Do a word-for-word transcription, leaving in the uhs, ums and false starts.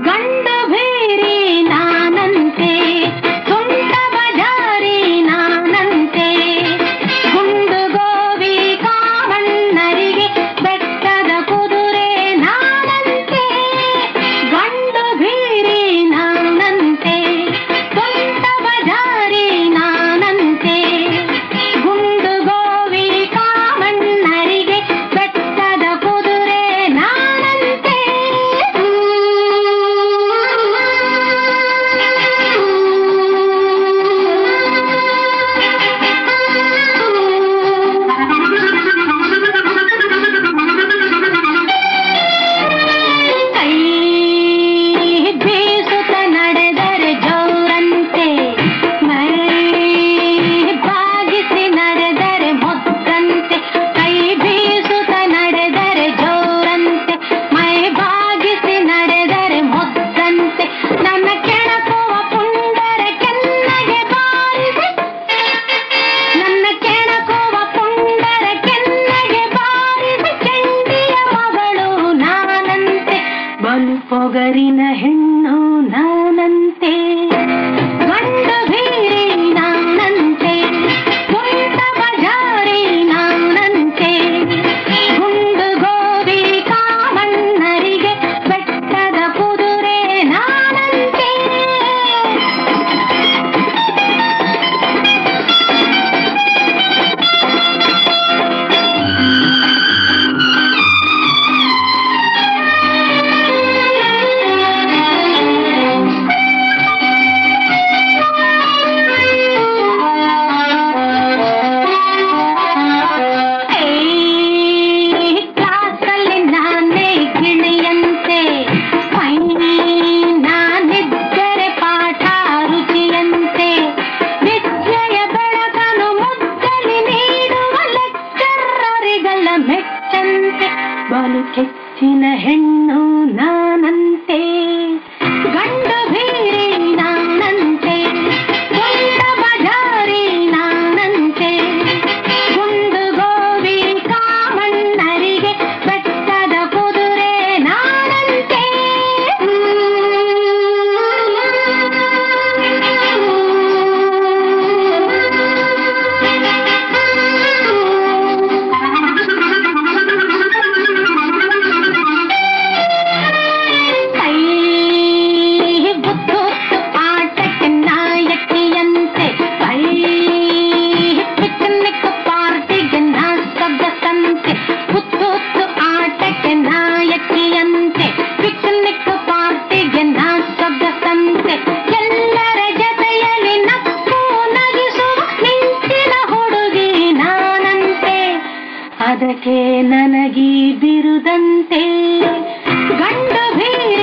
ಗಂಡು ಭೇರಿ ನಾನಂತೆ, ತುಂಟ ಬಜಾರಿ ನಾನಂತೆ, ಗುಂಡು ಗೋವಿ ಕಾಮಣ್ಣರಿಗೆ ಬೆಟ್ಟದ ಕುದುರೆ ನಾನಂತೆ. ಗಂಡು ಭೇರಿ ನಾನಂತೆ, ತುಂಟ ಬಜಾರಿ ನಾನಂತೆ, ಗುಂಡು ಗೋವಿ ಕಾಮಣ್ಣರಿಗೆ ಬೆಟ್ಟದ ಕುದುರೆ ನಾನಂತೆ. ಕೈ ಬೀಸುತ್ತ ನಡೆದರೆ ಜೋರಂತೆ, ಮೈ ಬಾಗಿಸಿ ನಡೆದರೆ ಮುದ್ದಂತೆ. ಕೈ ಬೀಸುತ್ತ ನಡೆದರೆ ಜೋರಂತೆ, ಮೈ ಬಾಗಿಸಿ ನಡೆದರೆ ಮುದ್ದಂತೆ. ನನ್ನ ಕೆಣಕುವ ಪುಂಡರ ಕೆನ್ನಗೆ ಬಾರಿಸಿ, ನನ್ನ ಕೆಣಕುವ ಪುಂಡರ ಕೆನ್ನಗೆ ಬಾರಿಸಿ, ಚಂಡಿಯ ಮಗಳು ನಾನಂತೆ, ಬಲು ಪೊಗರಿನ ಹೆಣ್ಣು ನಾನಂತೆ. ಗಂಡು ಭೀರಿ ನಾನಂತೆ, ತುಂಟ ಬಜಾರಿ ನಾನಂತೆ, ಗುಂಡು ಗೋವಿ ಕಾಮಣ್ಣರಿಗೆ ಬೆಟ್ಟದ ಕುದುರೆ ನಾನಂತೆ. ಕ್ಲಾಸಲ್ಲಿ ನಾನೇ ಗಿಳಿಯಂತೆ, ಮೈ ನಾನಿದ್ದರೆ ಪಾಠ ರುಚಿಯಂತೆ, ವಿದ್ಯೆಯ ಬೆಳಕನ್ನು ಮುದ್ದಲಿ ನೀಡುವ ಲೆಕ್ಚರರಿಗೆಲ್ಲ ಮೆಚ್ಚಂತೆ, ಬಲು ಕೆಚ್ಚಿನ ಹೆಣ್ಣು ನಾನಂತೆ. ಗಂಡು ಭೀರಿ ನಾನಂತೆ, ತುಂಟ ಬಜಾರಿ ನಾನಂತೆ, ಗುಂಡು ಗೋವಿ ಕಾಮಣ್ಣರಿಗೆ ಬೆಟ್ಟದ ಕುದುರೆ ನಾನಂತೆ. ಕೈ ಬುದ್ಧೂತ್ತು ಆಟಕ್ಕೆ ನಾಯಕಿಯಂತೆ, ಕೈ ಪಿಕ್ನಿಕ್ ಪಾರ್ಟಿಗೆ ನಾ ಸೊಗಸಂತೆ. ಬುದ್ಧೂತ್ತು ಆಟಕ್ಕೆ ನಾಯಕಿಯಂತೆ, ಪಿಕ್ನಿಕ್ ಪಾರ್ಟಿಗೆ ನಾ ಸೊಗಸಂತೆ. ಎಲ್ಲರ ಜೊತೆಯಲ್ಲಿ ನಕ್ಕು ನಗಿಸುವ ಮಿಂಚಿನ ಹುಡುಗಿ ನಾನಂತೆ, ಅದಕ್ಕೆ ನನಗೀ ಬಿರುದಂತೆ. ಗಂಡು ಭೀರಿ